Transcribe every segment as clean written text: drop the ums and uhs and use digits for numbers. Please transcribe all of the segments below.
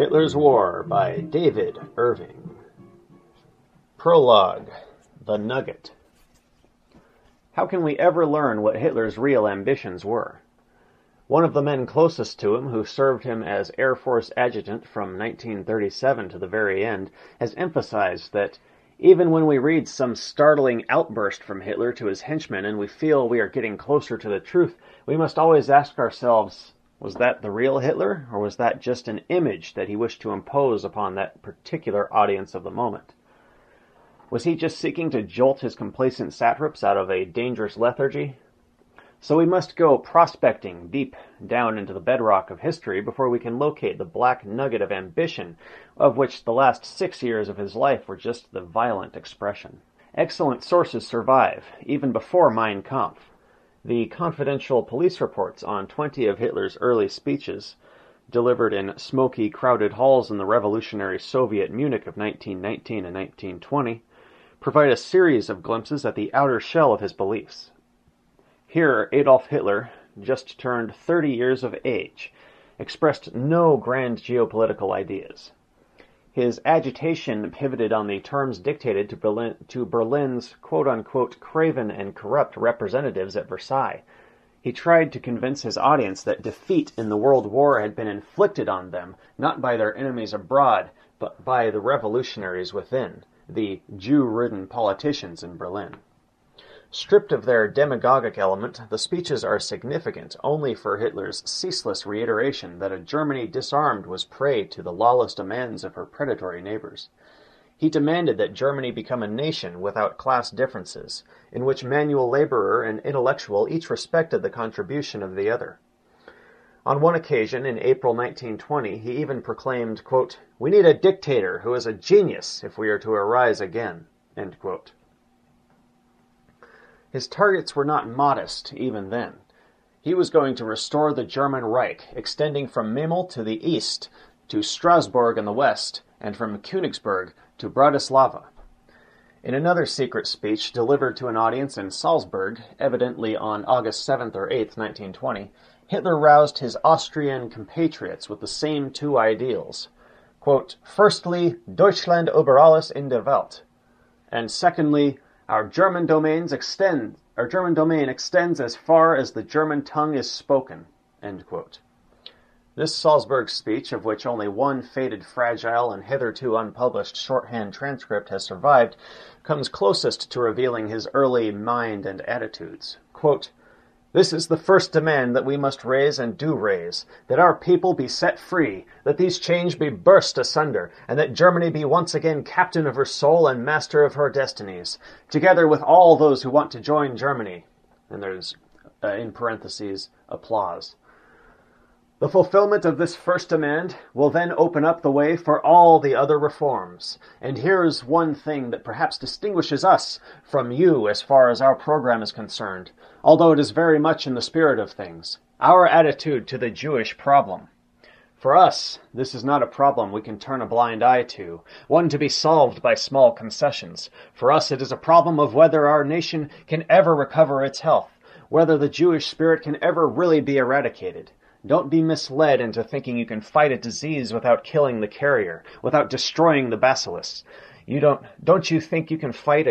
Hitler's War by David Irving. Prologue, The Nugget. How can we ever learn what Hitler's real ambitions were? One of the men closest to him, who served him as Air Force adjutant from 1937 to the very end, has emphasized that even when we read some startling outburst from Hitler to his henchmen and we feel we are getting closer to the truth, we must always ask ourselves, was that the real Hitler, or was that just an image that he wished to impose upon that particular audience of the moment? Was he just seeking to jolt his complacent satraps out of a dangerous lethargy? So we must go prospecting deep down into the bedrock of history before we can locate the black nugget of ambition, of which the last 6 years of his life were just the violent expression. Excellent sources survive, even before Mein Kampf. The confidential police reports on 20 of Hitler's early speeches, delivered in smoky, crowded halls in the revolutionary Soviet Munich of 1919 and 1920, provide a series of glimpses at the outer shell of his beliefs. Here, Adolf Hitler, just turned 30 years of age, expressed no grand geopolitical ideas. His agitation pivoted on the terms dictated to Berlin's quote-unquote craven and corrupt representatives at Versailles. He tried to convince his audience that defeat in the World War had been inflicted on them, not by their enemies abroad, but by the revolutionaries within, the Jew-ridden politicians in Berlin. Stripped of their demagogic element, the speeches are significant only for Hitler's ceaseless reiteration that a Germany disarmed was prey to the lawless demands of her predatory neighbors. He demanded that Germany become a nation without class differences, in which manual laborer and intellectual each respected the contribution of the other. On one occasion, in April 1920, he even proclaimed, quote, "We need a dictator who is a genius if we are to arise again," end quote. His targets were not modest, even then. He was going to restore the German Reich, extending from Memel to the east, to Strasbourg in the west, and from Königsberg to Bratislava. In another secret speech delivered to an audience in Salzburg, evidently on August 7th or 8th, 1920, Hitler roused his Austrian compatriots with the same two ideals. Quote, "Firstly, Deutschland über alles in der Welt," and secondly, Our German domain extends as far as the German tongue is spoken." End quote. This Salzburg speech, of which only one faded, fragile, and hitherto unpublished shorthand transcript has survived, comes closest to revealing his early mind and attitudes. Quote, "This is the first demand that we must raise and do raise, that our people be set free, that these chains be burst asunder, and that Germany be once again captain of her soul and master of her destinies, together with all those who want to join Germany." And there's, in parentheses, applause. The fulfillment of this first demand will then open up the way for all the other reforms. And here's one thing that perhaps distinguishes us from you as far as our program is concerned, although it is very much in the spirit of things: our attitude to the Jewish problem. For us, this is not a problem we can turn a blind eye to, one to be solved by small concessions. For us, it is a problem of whether our nation can ever recover its health, whether the Jewish spirit can ever really be eradicated. Don't be misled into thinking you can fight a disease without killing the carrier, without destroying the bacillus. Don't think you can fight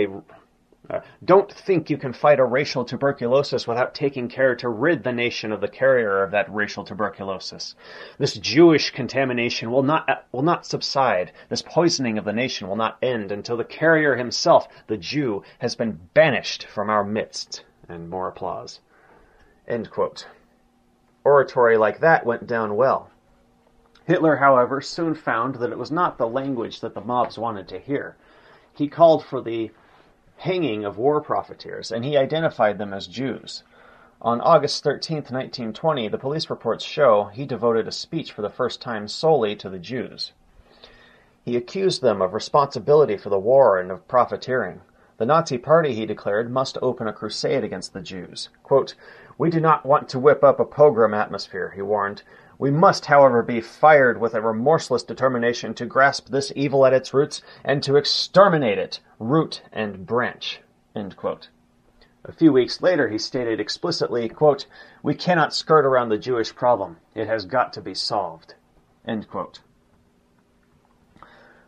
a racial tuberculosis without taking care to rid the nation of the carrier of that racial tuberculosis. This Jewish contamination will not subside. This poisoning of the nation will not end until the carrier himself, the Jew, has been banished from our midst. And more applause. End quote. Oratory like that went down well. Hitler, however, soon found that it was not the language that the mobs wanted to hear. He called for the hanging of war profiteers, and he identified them as Jews. On August 13th, 1920, the police reports show he devoted a speech for the first time solely to the Jews. He accused them of responsibility for the war and of profiteering. The Nazi Party, he declared, must open a crusade against the Jews. Quote, "We do not want to whip up a pogrom atmosphere," he warned. "We must, however, be fired with a remorseless determination to grasp this evil at its roots and to exterminate it, root and branch." End quote. A few weeks later, he stated explicitly, quote, "We cannot skirt around the Jewish problem. It has got to be solved." End quote.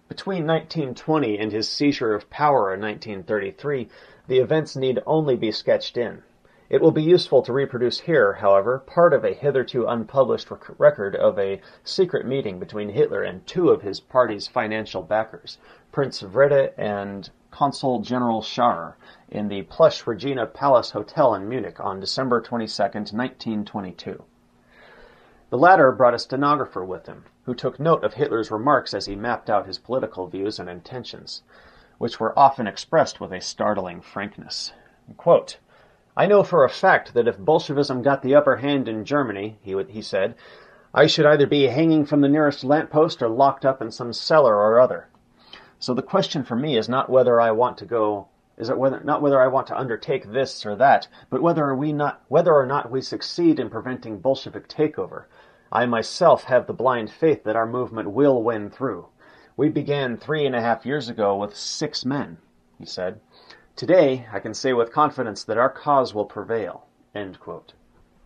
Between 1920 and his seizure of power in 1933, the events need only be sketched in. It will be useful to reproduce here, however, part of a hitherto unpublished record of a secret meeting between Hitler and two of his party's financial backers, Prince Wrede and Consul General Scharrer, in the plush Regina Palace Hotel in Munich on December 22, 1922. The latter brought a stenographer with him, who took note of Hitler's remarks as he mapped out his political views and intentions, which were often expressed with a startling frankness. Quote, "I know for a fact that if Bolshevism got the upper hand in Germany, he said, I should either be hanging from the nearest lamppost or locked up in some cellar or other. So the question for me is not whether I want to undertake this or that, but whether or not we succeed in preventing Bolshevik takeover. I myself have the blind faith that our movement will win through. We began 3.5 years ago with 6 men," he said. "Today, I can say with confidence that our cause will prevail." End quote.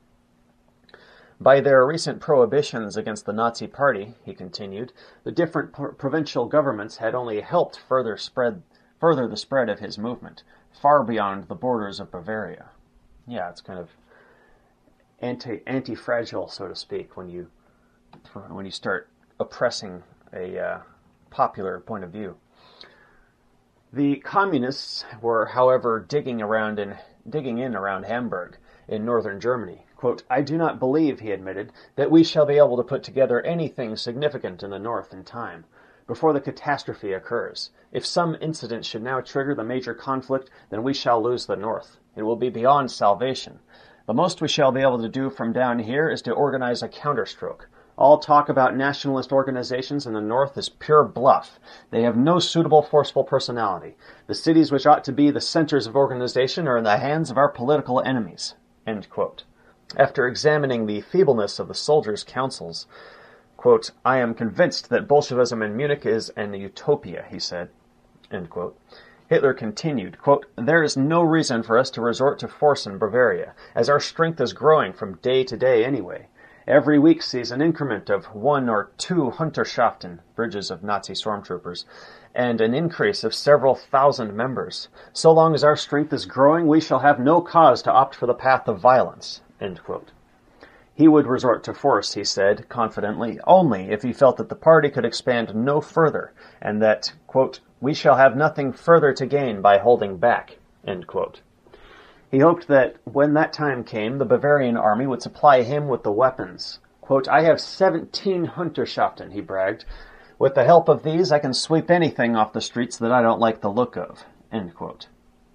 By their recent prohibitions against the Nazi Party, he continued, the different provincial governments had only helped further the spread of his movement, far beyond the borders of Bavaria. Yeah, it's kind of anti-fragile, so to speak, when you start oppressing a popular point of view. The communists were, however, digging in around Hamburg in northern Germany. Quote, "I do not believe," he admitted, "that we shall be able to put together anything significant in the north in time, before the catastrophe occurs. If some incident should now trigger the major conflict, then we shall lose the north. It will be beyond salvation. The most we shall be able to do from down here is to organize a counterstroke. All talk about nationalist organizations in the north is pure bluff. They have no suitable, forceful personality. The cities which ought to be the centers of organization are in the hands of our political enemies." End quote. After examining the feebleness of the soldiers' counsels, quote, "I am convinced that Bolshevism in Munich is an utopia," he said. End quote. Hitler continued, quote, "There is no reason for us to resort to force in Bavaria, as our strength is growing from day to day anyway. Every week sees an increment of 1 or 2 Hunterschaften, bridges of Nazi stormtroopers, and an increase of several thousand members. So long as our strength is growing, we shall have no cause to opt for the path of violence." End quote. He would resort to force, he said, confidently, only if he felt that the party could expand no further, and that, quote, "we shall have nothing further to gain by holding back." End quote. He hoped that when that time came, the Bavarian army would supply him with the weapons. Quote, "I have 17 Hunterschaften," he bragged. "With the help of these, I can sweep anything off the streets that I don't like the look of." End quote.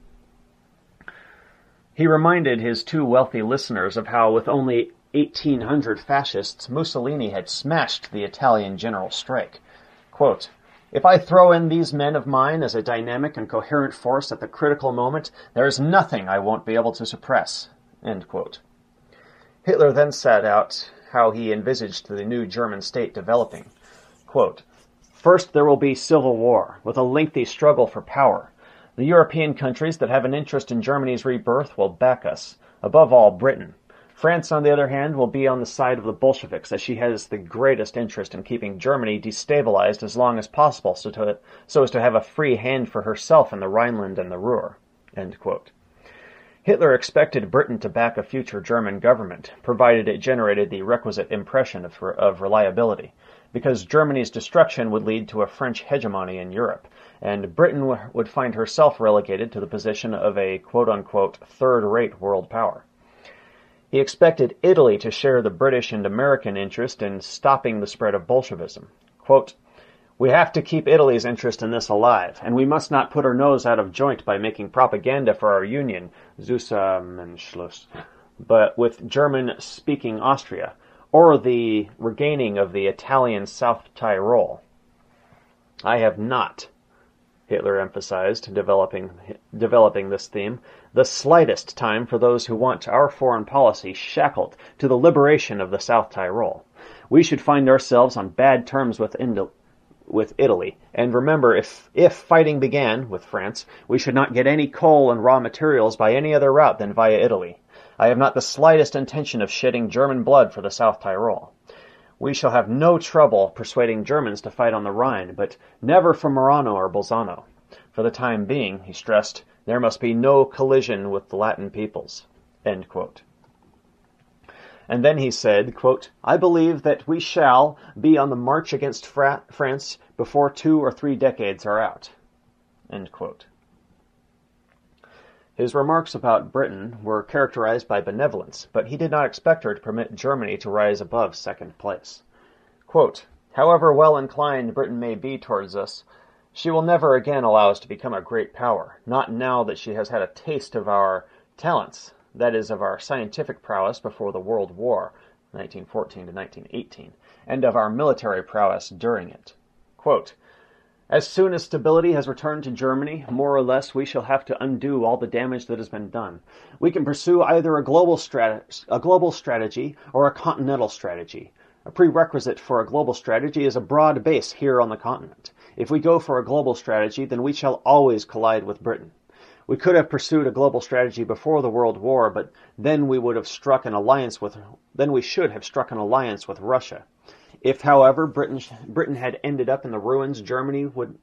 He reminded his two wealthy listeners of how, with only 1,800 fascists, Mussolini had smashed the Italian general strike. Quote, "If I throw in these men of mine as a dynamic and coherent force at the critical moment, there is nothing I won't be able to suppress." End quote. Hitler then set out how he envisaged the new German state developing. Quote, "First there will be civil war, with a lengthy struggle for power. The European countries that have an interest in Germany's rebirth will back us, above all Britain. France, on the other hand, will be on the side of the Bolsheviks, as she has the greatest interest in keeping Germany destabilized as long as possible so as to have a free hand for herself in the Rhineland and the Ruhr." End quote. Hitler expected Britain to back a future German government, provided it generated the requisite impression of reliability, because Germany's destruction would lead to a French hegemony in Europe, and Britain would find herself relegated to the position of a quote-unquote third-rate world power. He expected Italy to share the British and American interest in stopping the spread of Bolshevism. Quote, "We have to keep Italy's interest in this alive, and we must not put our nose out of joint by making propaganda for our union, Zusammenschluss, but with German-speaking Austria, or the regaining of the Italian South Tyrol." I have not, Hitler emphasized, developing this theme, the slightest time for those who want our foreign policy shackled to the liberation of the South Tyrol. We should find ourselves on bad terms with Italy, and remember, if fighting began with France, we should not get any coal and raw materials by any other route than via Italy. I have not the slightest intention of shedding German blood for the South Tyrol. We shall have no trouble persuading Germans to fight on the Rhine, but never for Marano or Bolzano. For the time being, he stressed, there must be no collision with the Latin peoples." End quote. And then he said, quote, "I believe that we shall be on the march against France before 2 or 3 decades are out." End quote. His remarks about Britain were characterized by benevolence, but he did not expect her to permit Germany to rise above second place. Quote, "However well inclined Britain may be towards us, she will never again allow us to become a great power, not now that she has had a taste of our talents, that is, of our scientific prowess before the World War, 1914 to 1918, and of our military prowess during it." Quote, "As soon as stability has returned to Germany, more or less we shall have to undo all the damage that has been done. We can pursue either a global strategy or a continental strategy. A prerequisite for a global strategy is a broad base here on the continent. If we go for a global strategy, then we shall always collide with Britain. We could have pursued a global strategy before the World War, but then we should have struck an alliance with Russia. If, however, Britain had ended up in ruins, Germany would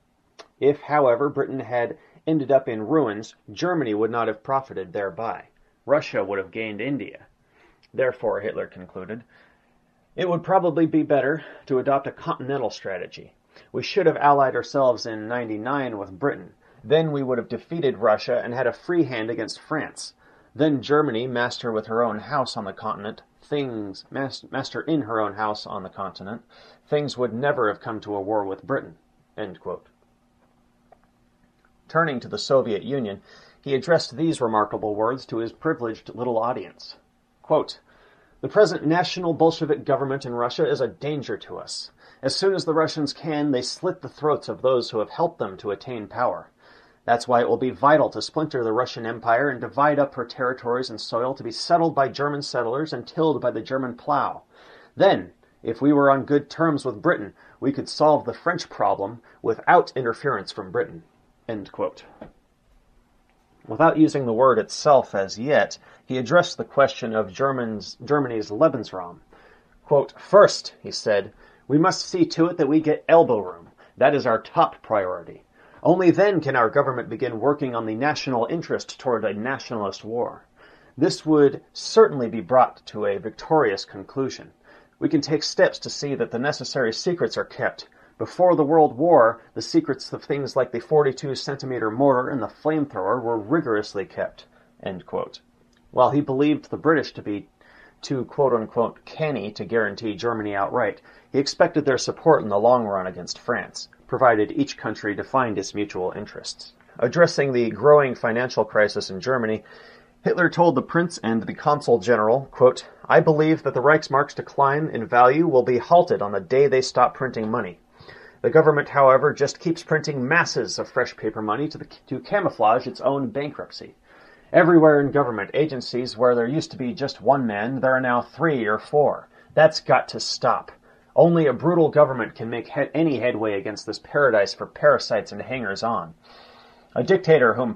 not have profited thereby. Russia would have gained India. Therefore, Hitler concluded, it would probably be better to adopt a continental strategy. We should have allied ourselves in '99 with Britain. Then we would have defeated Russia and had a free hand against France. Then Germany, master in her own house on the continent, things would never have come to a war with Britain." End quote. Turning to the Soviet Union, he addressed these remarkable words to his privileged little audience. Quote, "The present National Bolshevik government in Russia is a danger to us. As soon as the Russians can, they slit the throats of those who have helped them to attain power. That's why it will be vital to splinter the Russian Empire and divide up her territories and soil to be settled by German settlers and tilled by the German plow. Then, if we were on good terms with Britain, we could solve the French problem without interference from Britain." End quote. Without using the word itself as yet, he addressed the question of Germany's Lebensraum. Quote, "First," he said, "we must see to it that we get elbow room. That is our top priority. Only then can our government begin working on the national interest toward a nationalist war. This would certainly be brought to a victorious conclusion. We can take steps to see that the necessary secrets are kept. Before the World War, the secrets of things like the 42-centimeter mortar and the flamethrower were rigorously kept." End quote. While he believed the British to be too quote-unquote canny to guarantee Germany outright, he expected their support in the long run against France, provided each country defined its mutual interests. Addressing the growing financial crisis in Germany, Hitler told the Prince and the Consul General, quote, "I believe that the Reichsmark's decline in value will be halted on the day they stop printing money. The government, however, just keeps printing masses of fresh paper money to camouflage its own bankruptcy. Everywhere in government agencies where there used to be just one man, there are now 3 or 4. That's got to stop. Only a brutal government can make any headway against this paradise for parasites and hangers-on. A dictator whom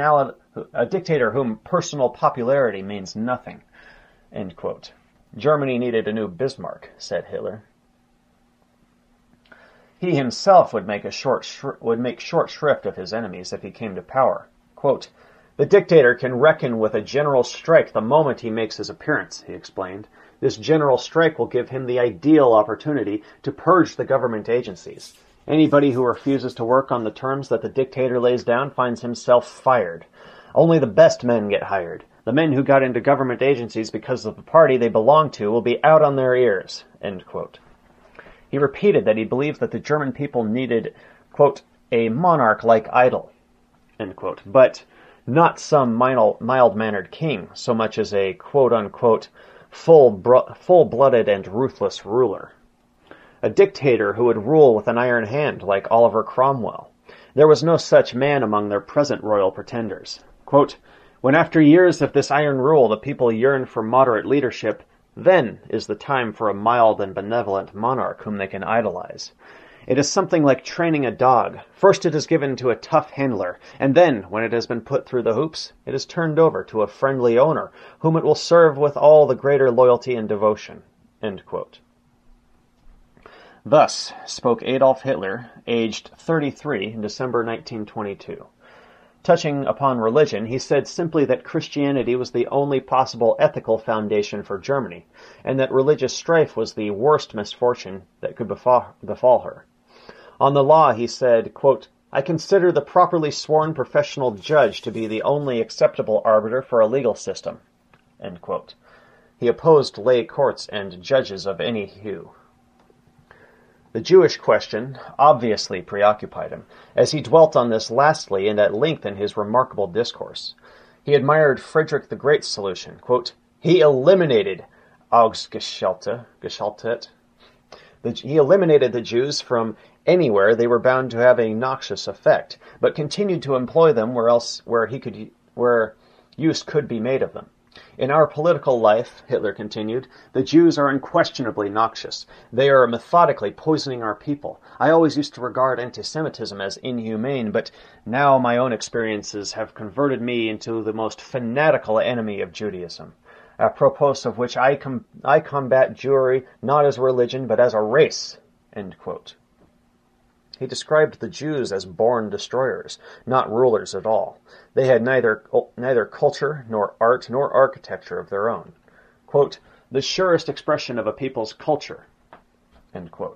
personal popularity means nothing." End quote. Germany needed a new Bismarck, said Hitler. He himself would make short shrift of his enemies if he came to power. Quote, "The dictator can reckon with a general strike the moment he makes his appearance," he explained. "This general strike will give him the ideal opportunity to purge the government agencies. Anybody who refuses to work on the terms that the dictator lays down finds himself fired. Only the best men get hired. The men who got into government agencies because of the party they belong to will be out on their ears." End quote. He repeated that he believed that the German people needed, quote, "a monarch-like idol," end quote, but not some mild-mannered king, so much as a quote-unquote full-blooded and ruthless ruler. A dictator who would rule with an iron hand like Oliver Cromwell. There was no such man among their present royal pretenders. Quote, "When after years of this iron rule the people yearn for moderate leadership, then is the time for a mild and benevolent monarch whom they can idolize. It is something like training a dog. First it is given to a tough handler, and then, when it has been put through the hoops, it is turned over to a friendly owner, whom it will serve with all the greater loyalty and devotion." End quote. Thus spoke Adolf Hitler, aged 33, in December 1922. Touching upon religion, he said simply that Christianity was the only possible ethical foundation for Germany, and that religious strife was the worst misfortune that could befall her. On the law, he said, quote, "I consider the properly sworn professional judge to be the only acceptable arbiter for a legal system." End quote. He opposed lay courts and judges of any hue. The Jewish question obviously preoccupied him, as he dwelt on this lastly and at length in his remarkable discourse. He admired Frederick the Great's solution. Quote, "He eliminated Ausgeschaltet. He eliminated the Jews from anywhere they were bound to have a noxious effect, but continued to employ them where use could be made of them. In our political life," Hitler continued, "the Jews are unquestionably noxious. They are methodically poisoning our people. I always used to regard anti-Semitism as inhumane, but now my own experiences have converted me into the most fanatical enemy of Judaism, apropos of which I combat Jewry not as a religion, but as a race." End quote. He described the Jews as born destroyers, not rulers at all. They had neither culture, nor art, nor architecture of their own. Quote, "The surest expression of a people's culture." End quote.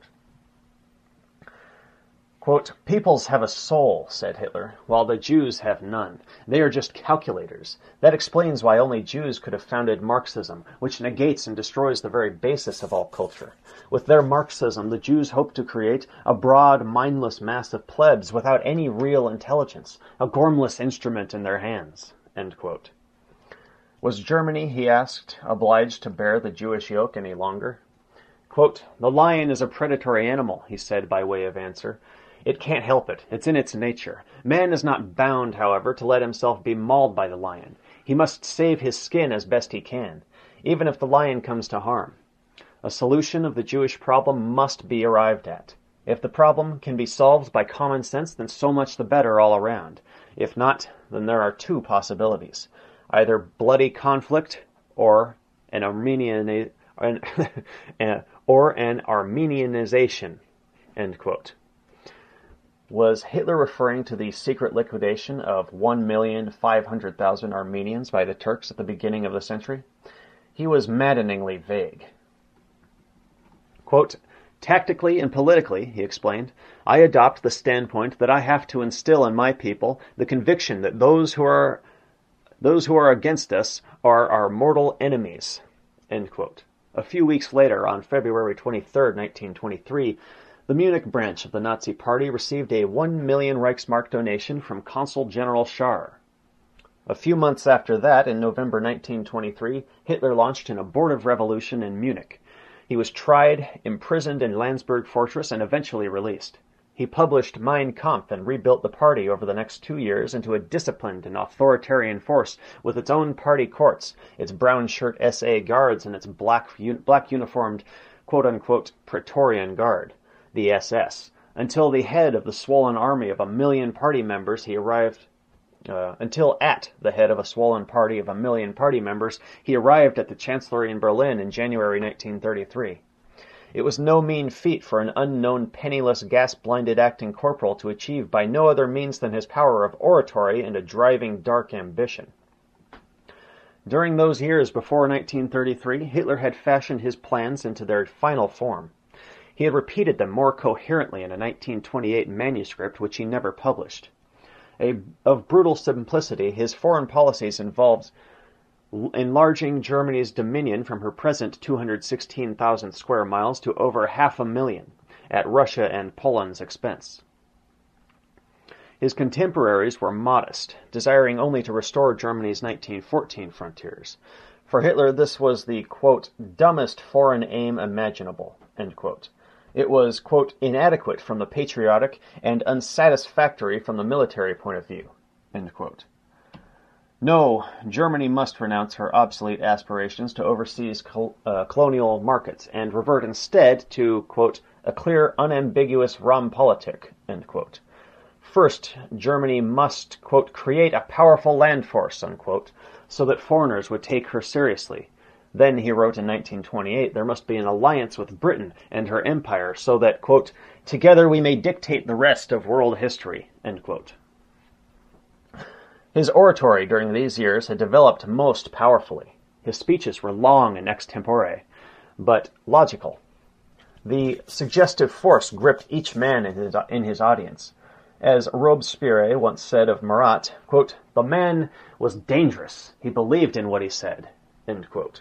Quote, "Peoples have a soul," said Hitler, "while the Jews have none. They are just calculators. That explains why only Jews could have founded Marxism, which negates and destroys the very basis of all culture. With their Marxism, the Jews hope to create a broad, mindless mass of plebs without any real intelligence, a gormless instrument in their hands." End quote. Was Germany, he asked, obliged to bear the Jewish yoke any longer? Quote, "The lion is a predatory animal," he said by way of answer. "It can't help it. It's in its nature. Man is not bound, however, to let himself be mauled by the lion. He must save his skin as best he can, even if the lion comes to harm. A solution of the Jewish problem must be arrived at. If the problem can be solved by common sense, then so much the better all around. If not, then there are two possibilities. Either bloody conflict or an Armenianization." End quote. Was Hitler referring to the secret liquidation of 1,500,000 Armenians by the Turks at the beginning of the century? He was maddeningly vague. Quote, "Tactically and politically," he explained, "I adopt the standpoint that I have to instill in my people the conviction that those who are against us are our mortal enemies." End quote. A few weeks later, on February 23, 1923, the Munich branch of the Nazi Party received a 1 million Reichsmark donation from Consul General Scharrer. A few months after that, in November 1923, Hitler launched an abortive revolution in Munich. He was tried, imprisoned in Landsberg Fortress, and eventually released. He published Mein Kampf and rebuilt the party over the next 2 years into a disciplined and authoritarian force with its own party courts, its brown shirt SA guards, and its black uniformed quote-unquote Praetorian Guard, the SS, until the head of the swollen army of 1 million party members he arrived at the Chancellery in Berlin in January 1933. It was no mean feat for an unknown, penniless, gas-blinded acting corporal to achieve by no other means than his power of oratory and a driving, dark ambition. During those years before 1933, Hitler had fashioned his plans into their final form. He had repeated them more coherently in a 1928 manuscript which he never published. Of brutal simplicity, his foreign policies involved enlarging Germany's dominion from her present 216,000 square miles to over 500,000, at Russia and Poland's expense. His contemporaries were modest, desiring only to restore Germany's 1914 frontiers. For Hitler, this was the, quote, "dumbest foreign aim imaginable," end quote. It was, quote, "inadequate from the patriotic and unsatisfactory from the military point of view," end quote. No, Germany must renounce her obsolete aspirations to overseas colonial markets and revert instead to, quote, "a clear, unambiguous Raumpolitik," end quote. First, Germany must, quote, "create a powerful land force," unquote, so that foreigners would take her seriously. Then he wrote in 1928, there must be an alliance with Britain and her empire so that, quote, together we may dictate the rest of world history, end quote. His oratory during these years had developed most powerfully. His speeches were long and extempore, but logical. The suggestive force gripped each man in his audience. As Robespierre once said of Marat, quote, the man was dangerous. He believed in what he said, end quote.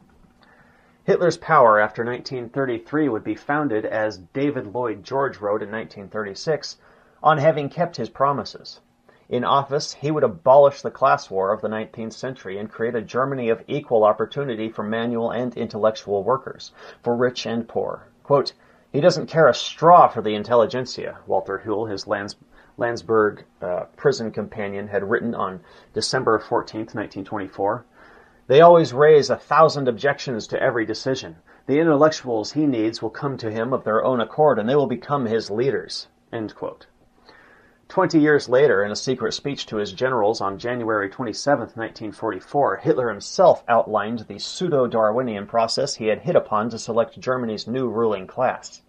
Hitler's power after 1933 would be founded, as David Lloyd George wrote in 1936, on having kept his promises. In office, he would abolish the class war of the 19th century and create a Germany of equal opportunity for manual and intellectual workers, for rich and poor. Quote, he doesn't care a straw for the intelligentsia, Walter Huell, his Landsberg prison companion, had written on December 14, 1924. They always raise 1,000 objections to every decision. The intellectuals he needs will come to him of their own accord, and they will become his leaders, end quote. 20 years later, in a secret speech to his generals on January 27, 1944, Hitler himself outlined the pseudo-Darwinian process he had hit upon to select Germany's new ruling class.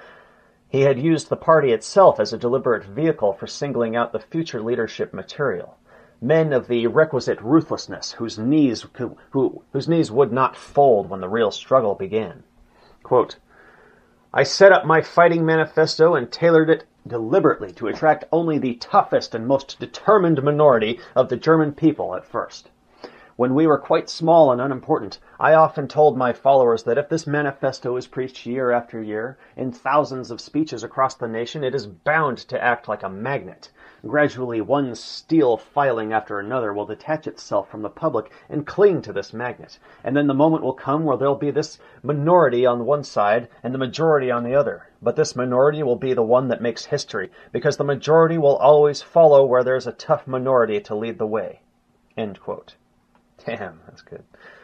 He had used the party itself as a deliberate vehicle for singling out the future leadership material. Men of the requisite ruthlessness, whose knees would not fold when the real struggle began. Quote, I set up my fighting manifesto and tailored it deliberately to attract only the toughest and most determined minority of the German people at first. When we were quite small and unimportant, I often told my followers that if this manifesto is preached year after year, in thousands of speeches across the nation, it is bound to act like a magnet. Gradually, one steel filing after another will detach itself from the public and cling to this magnet, and then the moment will come where there'll be this minority on one side and the majority on the other. But this minority will be the one that makes history, because the majority will always follow where there's a tough minority to lead the way. End quote. Damn, that's good.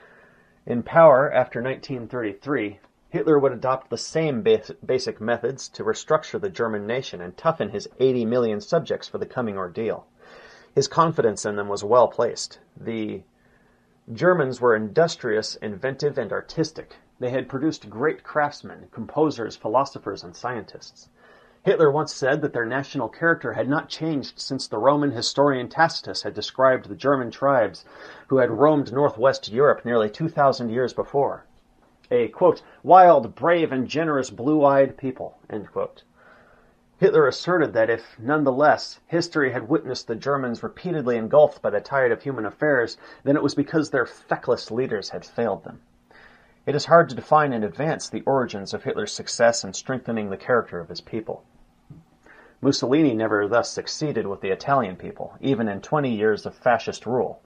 In power after 1933, Hitler would adopt the same basic methods to restructure the German nation and toughen his 80 million subjects for the coming ordeal. His confidence in them was well placed. The Germans were industrious, inventive, and artistic. They had produced great craftsmen, composers, philosophers, and scientists. Hitler once said that their national character had not changed since the Roman historian Tacitus had described the German tribes who had roamed northwest Europe nearly 2,000 years before. A, quote, wild, brave, and generous blue-eyed people, end quote. Hitler asserted that if, nonetheless, history had witnessed the Germans repeatedly engulfed by the tide of human affairs, then it was because their feckless leaders had failed them. It is hard to define in advance the origins of Hitler's success in strengthening the character of his people. Mussolini never thus succeeded with the Italian people, even in 20 years of fascist rule.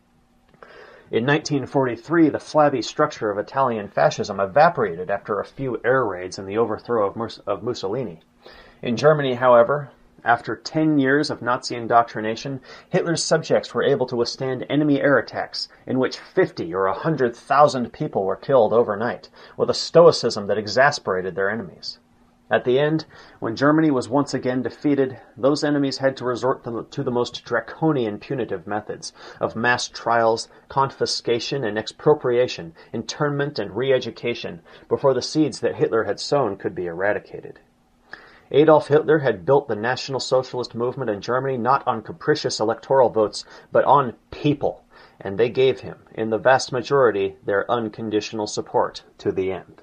In 1943, the flabby structure of Italian fascism evaporated after a few air raids and the overthrow of Mussolini. In Germany, however, after 10 years of Nazi indoctrination, Hitler's subjects were able to withstand enemy air attacks in which 50 or 100,000 people were killed overnight, with a stoicism that exasperated their enemies. At the end, when Germany was once again defeated, those enemies had to resort to the most draconian punitive methods of mass trials, confiscation and expropriation, internment and re-education, before the seeds that Hitler had sown could be eradicated. Adolf Hitler had built the National Socialist movement in Germany not on capricious electoral votes, but on people, and they gave him, in the vast majority, their unconditional support to the end.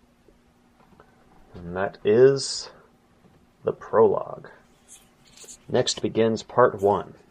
And that is the prologue. Next begins part 1.